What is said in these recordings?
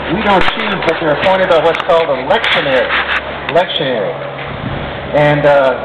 We don't choose, but they're appointed by what's called a lectionary. And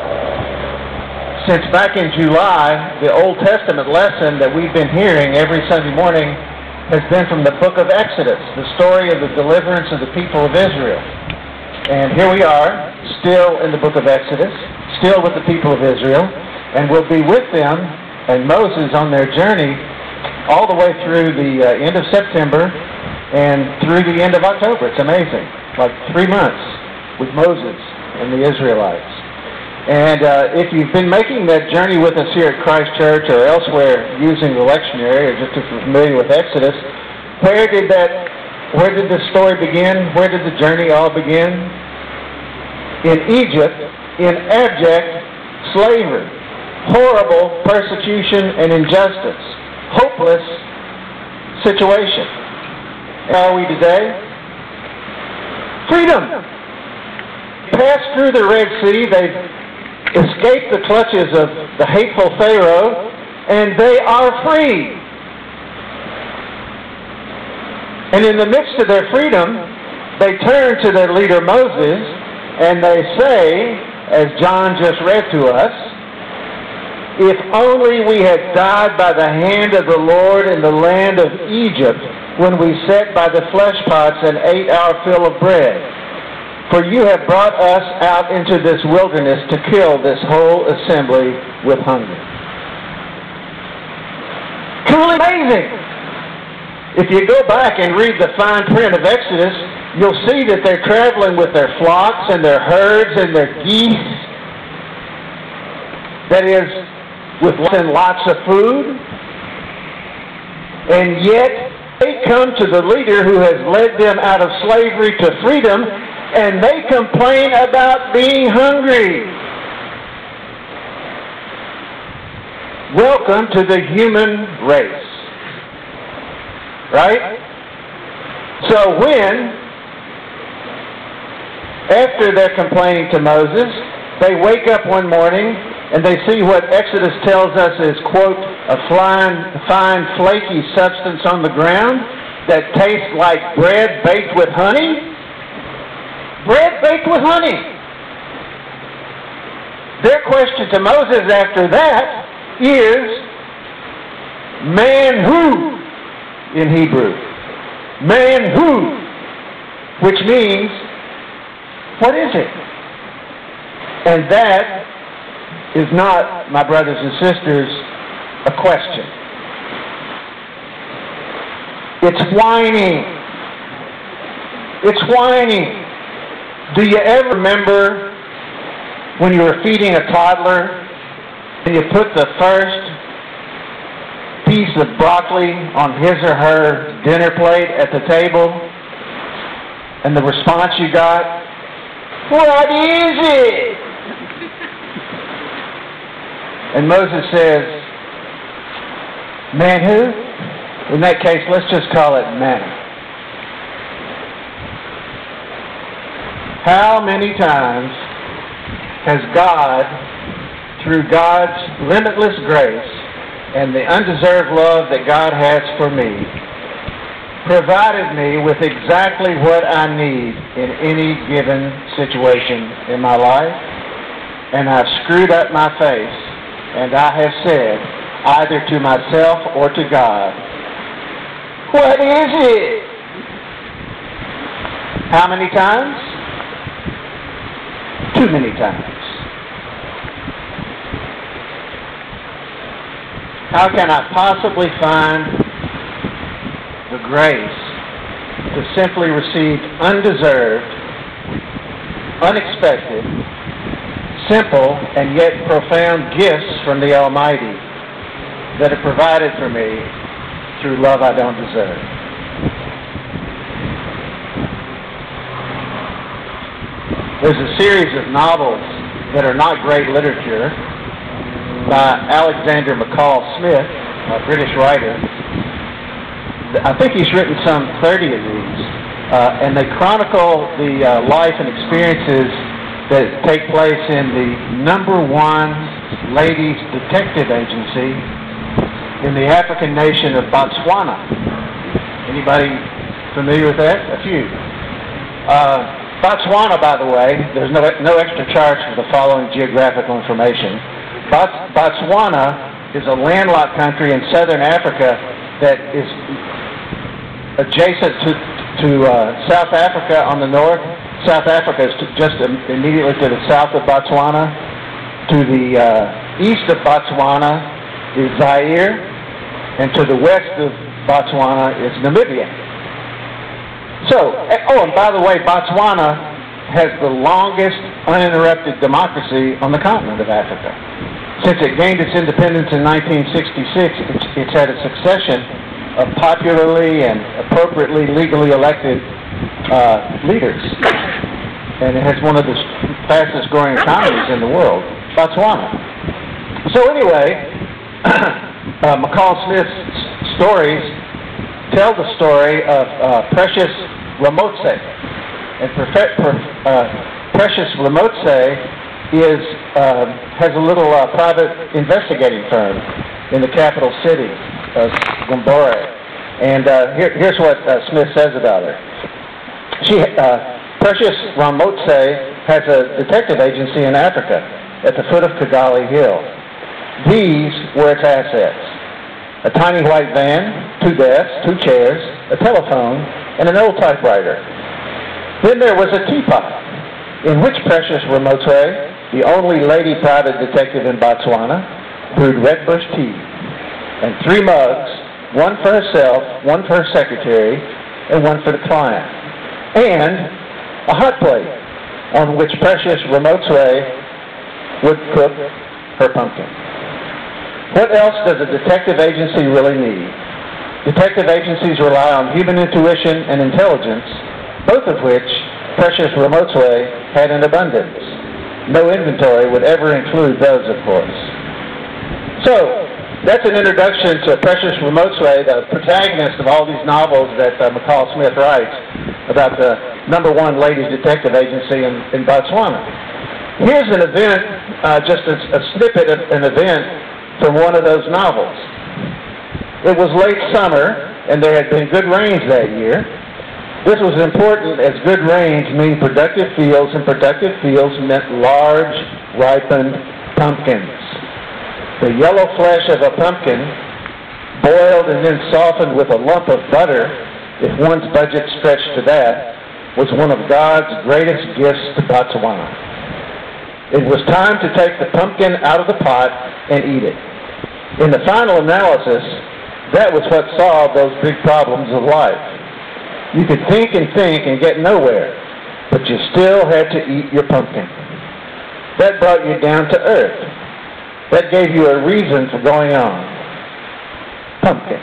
since back in July, the Old Testament lesson that we've been hearing every Sunday morning has been from the book of Exodus, the story of the deliverance of the people of Israel. And here we are, still in the book of Exodus, still with the people of Israel, and we'll be with them and Moses on their journey all the way through the end of September and through the end of October. It's amazing. Like 3 months with Moses and the Israelites. And if you've been making that journey with us here at Christ Church or elsewhere using the lectionary, or just if you're familiar with Exodus, where did the story begin? Where did the journey all begin? In Egypt, in abject slavery, horrible persecution and injustice, hopeless situation. How are we today? Freedom. Passed through the Red Sea, they've escaped the clutches of the hateful Pharaoh, and they are free. And in the midst of their freedom, they turn to their leader Moses, and they say, as John just read to us, if only we had died by the hand of the Lord in the land of Egypt, when we sat by the flesh pots and ate our fill of bread. For you have brought us out into this wilderness to kill this whole assembly with hunger. Truly amazing. If you go back and read the fine print of Exodus, you'll see that they're traveling with their flocks and their herds and their geese. That is, with lots of food. And yet, they come to the leader who has led them out of slavery to freedom, and they complain about being hungry. Welcome to the human race. Right? So when, after they're complaining to Moses, they wake up one morning and they see what Exodus tells us is, quote, a fine, flaky substance on the ground that tastes like bread baked with honey. Bread baked with honey. Their question to Moses after that is, man who in Hebrew? Man who? Which means, what is it? And that is not, my brothers and sisters, a question. It's whining. It's whining. Do you ever remember when you were feeding a toddler and you put the first piece of broccoli on his or her dinner plate at the table, and the response you got, "What is it?" And Moses says, man who? In that case, let's just call it manna. How many times has God, through God's limitless grace and the undeserved love that God has for me, provided me with exactly what I need in any given situation in my life, and I've screwed up my face, and I have said, either to myself or to God, what is it? How many times? Too many times. How can I possibly find the grace to simply receive undeserved, unexpected, simple, and yet profound gifts from the Almighty that are provided for me through love I don't deserve? There's a series of novels that are not great literature by Alexander McCall Smith, a British writer. I think he's written some 30 of these, and they chronicle the life and experiences that take place in the #1 ladies detective agency in the African nation of Botswana. Anybody Familiar with that? A few. Botswana, by the way, there's no extra charge for the following geographical information. Botswana is a landlocked country in southern Africa that is adjacent to South Africa on the north. South Africa is just immediately to the south of Botswana. To the east of Botswana is Zaire, and to the west of Botswana is Namibia. So, and by the way, Botswana has the longest uninterrupted democracy on the continent of Africa. Since it gained its independence in 1966, it's had a succession of popularly and appropriately legally elected leaders. And it has one of the fastest growing economies in the world, Botswana. So anyway, McCall Smith's stories tell the story of Precious Ramotse. And Precious Ramotse has a little private investigating firm in the capital city of Zimbabwe. And here's what Smith says about her. Precious Ramotse has a detective agency in Africa at the foot of Kigali Hill. These were its assets: a tiny white van, 2 desks, 2 chairs, a telephone, and an old typewriter. Then there was a teapot in which Precious Ramotse, the only lady private detective in Botswana, brewed red bush tea, and 3 mugs, one for herself, one for her secretary, and one for the client, and a hot plate on which Precious Ramotse would cook her pumpkin. What else does a detective agency really need? Detective agencies rely on human intuition and intelligence, both of which Precious Ramotse had in abundance. No inventory would ever include those, of course. So, that's an introduction to Precious Ramotse, the protagonist of all these novels that McCall Smith writes about the #1 ladies detective agency in Botswana. Here's an event, just a snippet of an event from one of those novels. It was late summer, and there had been good rains that year. This was important as good rains mean productive fields, and productive fields meant large, ripened pumpkins. The yellow flesh of a pumpkin, boiled and then softened with a lump of butter, if one's budget stretched to that, was one of God's greatest gifts to Botswana. It was time to take the pumpkin out of the pot and eat it. In the final analysis, that was what solved those big problems of life. You could think and get nowhere, but you still had to eat your pumpkin. That brought you down to earth. That gave you a reason for going on. Pumpkin.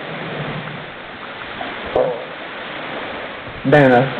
Manna.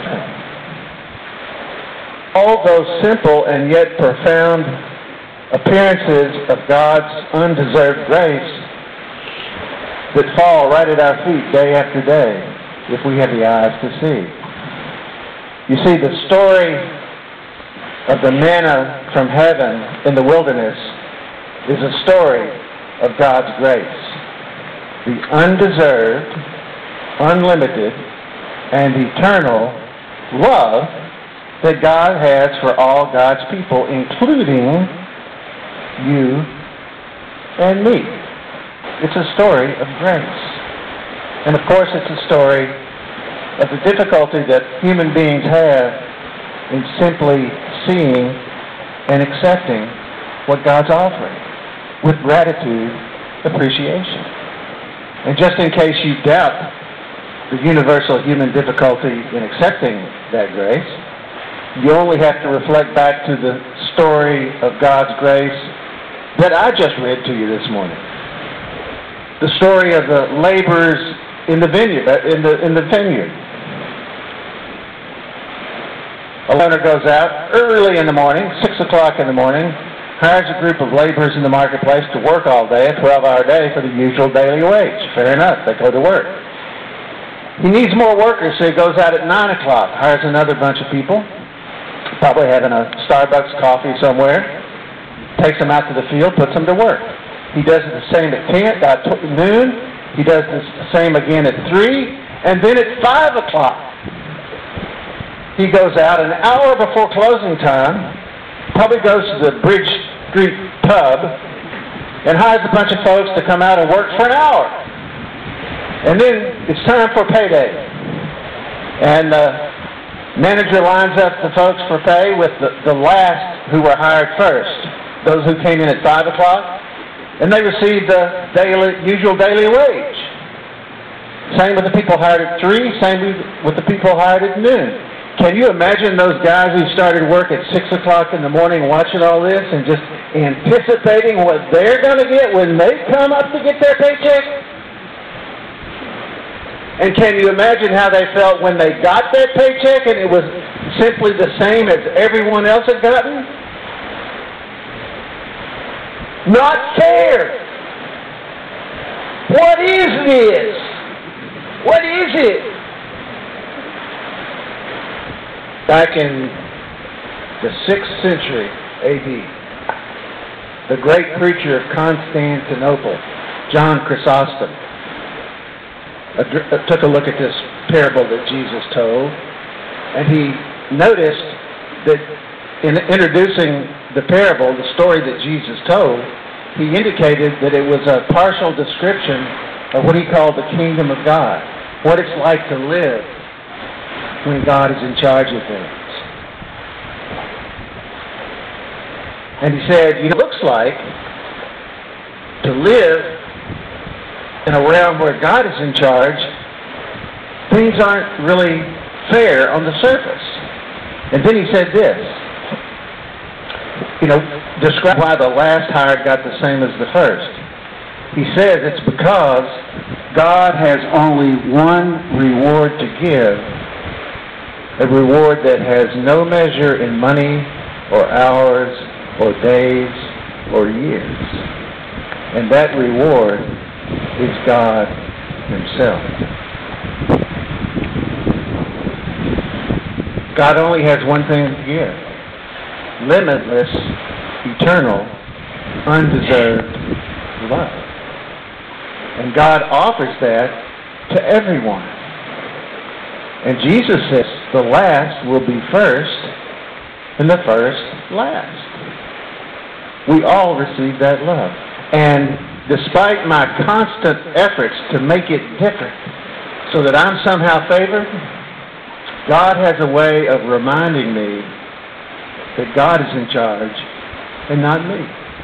All those simple and yet profound appearances of God's undeserved grace that fall right at our feet day after day, if we have the eyes to see. You see, the story of the manna from heaven in the wilderness is a story of God's grace. The undeserved, unlimited, and eternal love that God has for all God's people, including you and me. It's a story of grace. And of course, it's a story of the difficulty that human beings have in simply seeing and accepting what God's offering with gratitude, appreciation. And just in case you doubt the universal human difficulty in accepting that grace, you only have to reflect back to the story of God's grace that I just read to you this morning. The story of the laborers in the vineyard. A owner goes out early in the morning, 6 o'clock in the morning, hires a group of laborers in the marketplace to work all day, a 12-hour day for the usual daily wage. Fair enough, they go to work. He needs more workers, so he goes out at 9 o'clock, hires another bunch of people, probably having a Starbucks coffee somewhere, takes them out to the field, puts them to work. He does the same at noon, he does the same again at 3, and then at 5 o'clock. he goes out an hour before closing time, probably goes to the Bridge Street pub, and hires a bunch of folks to come out and work for an hour. And then it's time for payday. And the manager lines up the folks for pay with the last who were hired first, those who came in at 5 o'clock, and they received the usual daily wage. Same with the people hired at 3, same with the people hired at noon. Can you imagine those guys who started work at 6 o'clock in the morning watching all this and just anticipating what they're going to get when they come up to get their paycheck? And can you imagine how they felt when they got their paycheck and it was simply the same as everyone else had gotten? Not fair. What is this? What is it? Back in the 6th century A.D., the great preacher of Constantinople, John Chrysostom, took a look at this parable that Jesus told, and he noticed that in introducing the parable, the story that Jesus told, he indicated that it was a partial description of what he called the kingdom of God, what it's like to live when God is in charge of things. And he said, it looks like to live in a realm where God is in charge, things aren't really fair on the surface. And then he said this, describe why the last hired got the same as the first. He says it's because God has only one reward to give, a reward that has no measure in money or hours or days or years. And that reward is God Himself. God only has one thing to give: limitless, eternal, undeserved love. And God offers that to everyone. And Jesus says the last will be first and the first last. We all receive that love. And despite my constant efforts to make it different so that I'm somehow favored, God has a way of reminding me that God is in charge and not me.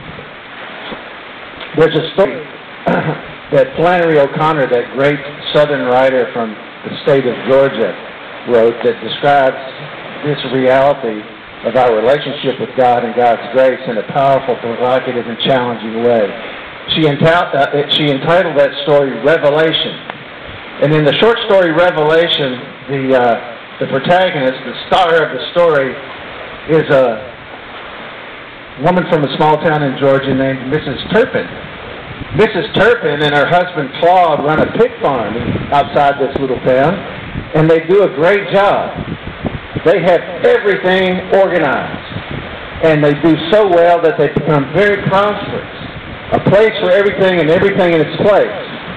There's a story that Flannery O'Connor, that great Southern writer from the state of Georgia, wrote that describes this reality of our relationship with God and God's grace in a powerful, provocative, and challenging way. She entitled that story Revelation. And in the short story Revelation, the protagonist, the star of the story, is a woman from a small town in Georgia named Mrs. Turpin. Mrs. Turpin and her husband Claude run a pig farm outside this little town, and they do a great job. They have everything organized, and they do so well that they become very prosperous. A place for everything and everything in its place.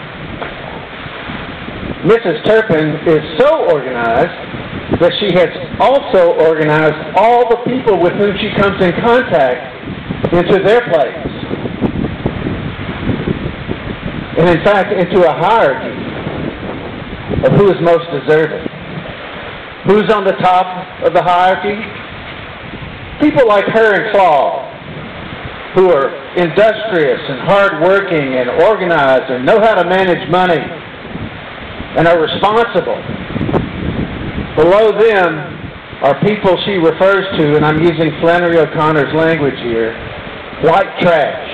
Mrs. Turpin is so organized that she has also organized all the people with whom she comes in contact into their place. And in fact, into a hierarchy of who is most deserving. Who's on the top of the hierarchy? People like her and Claude, who are industrious and hardworking and organized and know how to manage money and are responsible. Below them are people she refers to, and I'm using Flannery O'Connor's language here, white trash.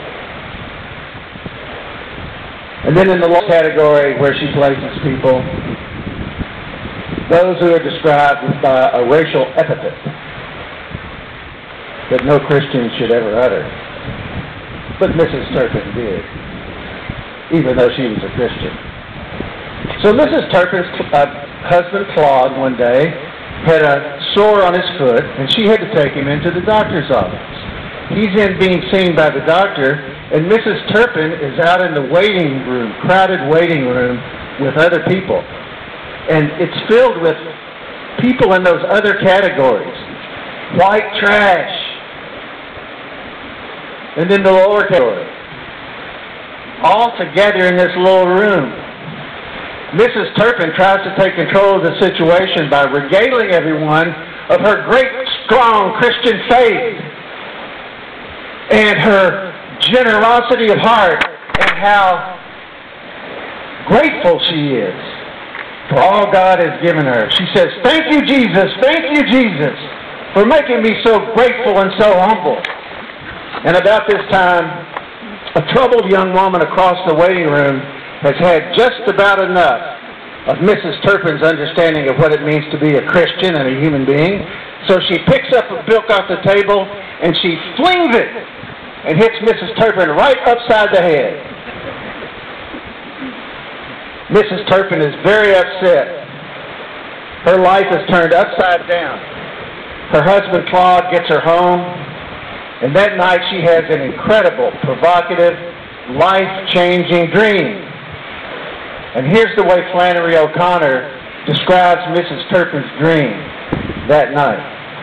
And then in the low category where she places people, those who are described by a racial epithet that no Christian should ever utter. But Mrs. Turpin did, even though she was a Christian. So Mrs. Turpin's husband, Claude, one day had a sore on his foot, and she had to take him into the doctor's office. He's in being seen by the doctor, and Mrs. Turpin is out in the waiting room, crowded waiting room, with other people. And it's filled with people in those other categories. White trash. And then the lower category. All together in this little room. Mrs. Turpin tries to take control of the situation by regaling everyone of her great, strong Christian faith and her generosity of heart and how grateful she is for all God has given her. She says, "Thank you, Jesus, for making me so grateful and so humble." And about this time, a troubled young woman across the waiting room has had just about enough of Mrs. Turpin's understanding of what it means to be a Christian and a human being. So she picks up a book off the table and she flings it and hits Mrs. Turpin right upside the head. Mrs. Turpin is very upset. Her life is turned upside down. Her husband Claude gets her home, and that night she has an incredible, provocative, life-changing dream. And here's the way Flannery O'Connor describes Mrs. Turpin's dream that night.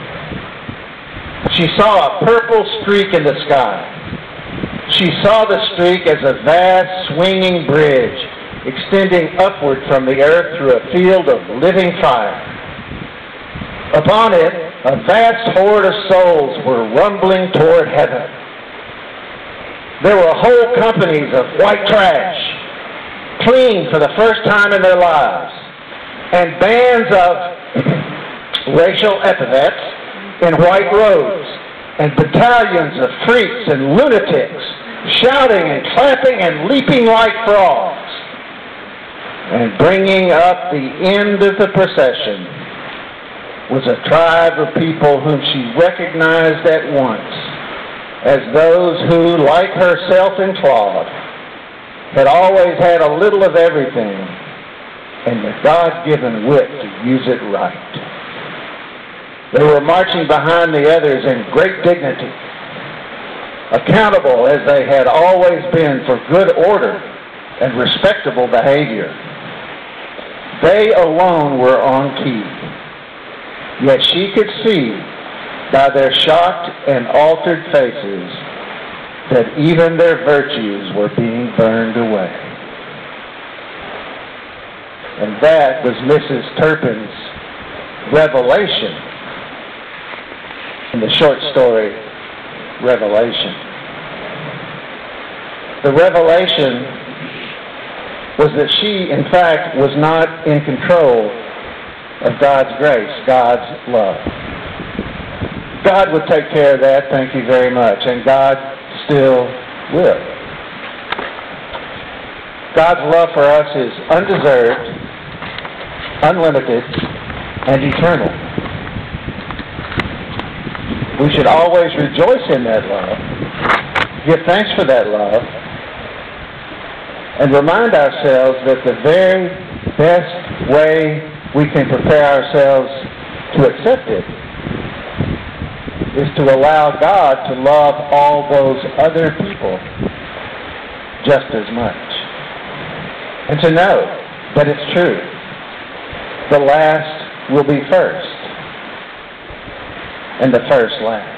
She saw a purple streak in the sky. She saw the streak as a vast, swinging bridge extending upward from the earth through a field of living fire. Upon it, a vast horde of souls were rumbling toward heaven. There were whole companies of white trash, clean for the first time in their lives, and bands of racial epithets in white robes, and battalions of freaks and lunatics, shouting and clapping and leaping like frogs. And bringing up the end of the procession was a tribe of people whom she recognized at once as those who, like herself and Claude, had always had a little of everything and the God-given wit to use it right. They were marching behind the others in great dignity, accountable as they had always been for good order and respectable behavior. They alone were on key. Yet she could see by their shocked and altered faces that even their virtues were being burned away. And that was Mrs. Turpin's revelation in the short story, Revelation. The revelation was that she, in fact, was not in control of God's grace, God's love. God would take care of that, thank you very much, and God still will. God's love for us is undeserved, unlimited, and eternal. We should always rejoice in that love, give thanks for that love, and remind ourselves that the very best way we can prepare ourselves to accept it is to allow God to love all those other people just as much. And to know that it's true. The last will be first, and the first last.